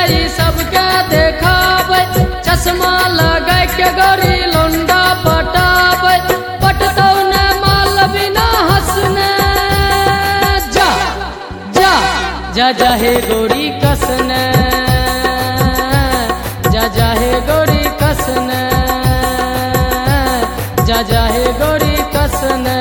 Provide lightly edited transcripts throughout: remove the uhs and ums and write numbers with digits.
ई सबके देखाबै, चश्मा लगा के गोरी लौंडा पटाबै, पटतौ न माल बिना हंसने। जा जा जा जा हे गोरी कसने, जा जा हे गोरी कसने, जा जा हे गोरी कसने।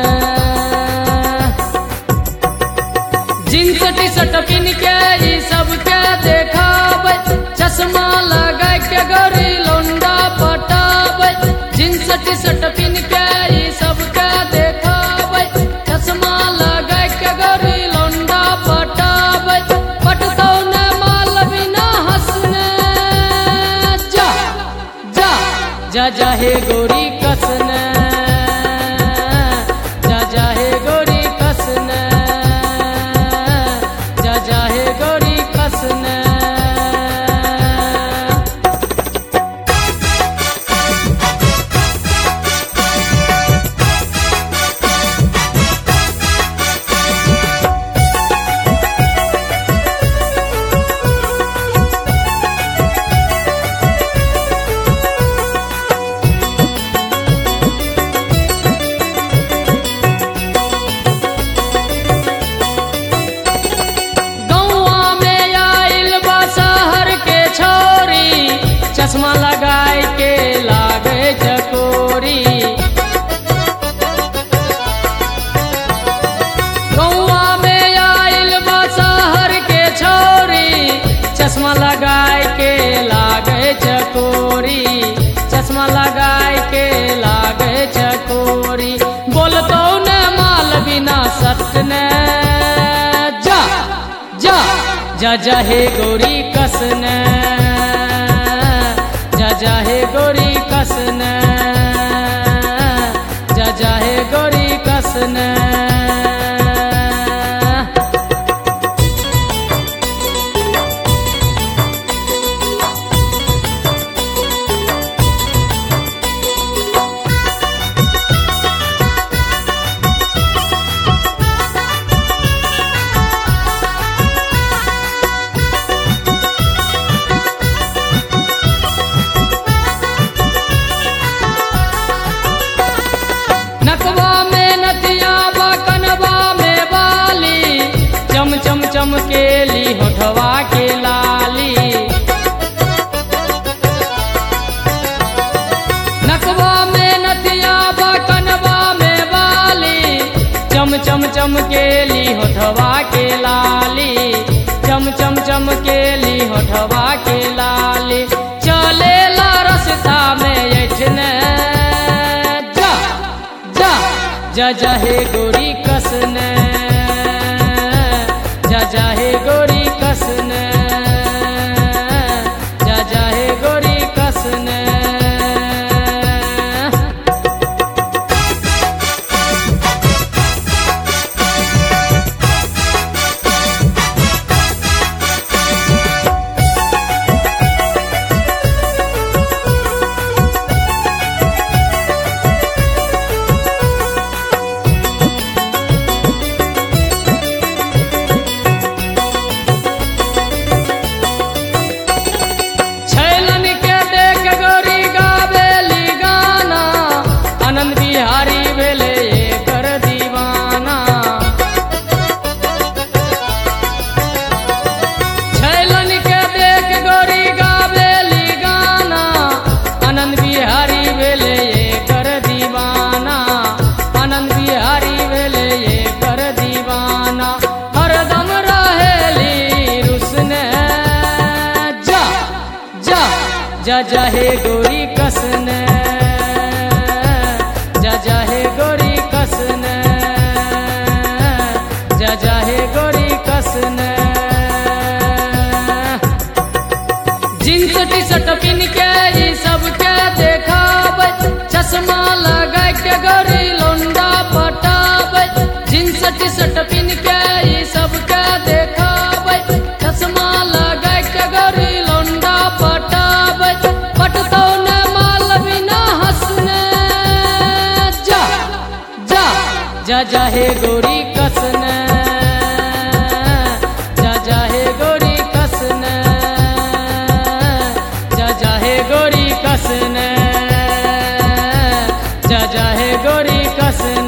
जींस टी शर्ट पिन के ई सबके देखाबै, चश्मा लगा के गोरी लौंडा पटाबै, जींस टी शर्ट पिन के ई सबके देखाबै, चश्मा लगा के गोरी लौंडा पटाबै, पटतौ न माल बिना हंसने। जा जा जा जा हे गोरी कसने, जा जा हे गोरी कसने, जा जा हे गोरी कसने। चश्मा लगाए के लागे चकोरी, गौआ में आइल बा शहर के छोरी, चश्मा लगाए के लागे चकोरी, चश्मा लगाए के लागे चकोरी, बोलतो न माल बिना सटने। जा जा जा जा हे गोरी कसने, जा जा हे गोरी कसने, जा जा हे गोरी कसने। नकवा में नथिया बा, कनवा में बाली, चम चम चमकेली होठवा के लाली। नकवा में नथिया बा, कनवा में बाली, चम चम चमकेली होठवा के लाली, चम चम चमकेली होठवा के लाली, चले ला रस्ता में ऐठने। जा जा हे गोरी कसने, जा जा हे गोरी कसने, जा जा हे गोरी कसने। जा जा हे गोरी कसने, जा जा हे गोरी कसने, जा जा हे गोरी कसने। जींस टी शर्ट पिन के ई सबके देखाबै, चश्मा लगा के गोरी लौंडा पटाबै, जींस टी शर्ट पिन के ई सबके देखाबै, चश्मा लगा के गोरी लौंडा पटाबै, पटतौ न माल बिना हंसने। जा जा जा जा हे गोरी कसने, जा जा हे गोरी कसने, गोरी कस